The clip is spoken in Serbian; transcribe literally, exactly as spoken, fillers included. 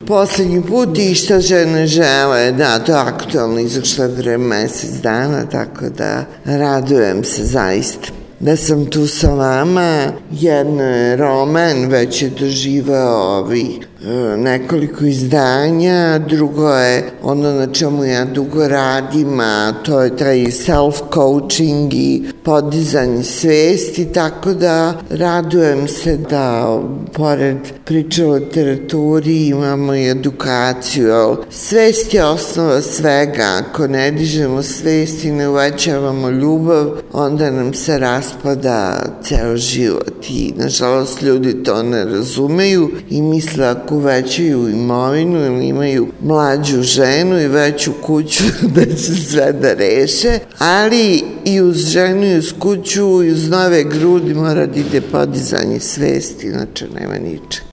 poslednji put i šta žene žele, da, to je aktualno, izašlo je pre mesec dana, tako da radujem se zaista da sam tu sa vama. Jedan roman već je doživao ovi nekoliko izdanja, drugo je ono na čemu ja dugo radim, a to je taj self-coaching i podizanje svesti, tako da radujem se da pored priče o literaturi imamo i edukaciju. Svest je osnova svega, ako ne dižemo svest i ne uvećavamo ljubav, onda nam se raspada ceo život i nažalost ljudi to ne razumeju i misle ako uvećaju imovinu ili imaju mlađu ženu i veću kuću da će sve da reše, ali i uz ženu i uz kuću i uz nove grudi mora da ide podizanje svesti, inače nema ničeg.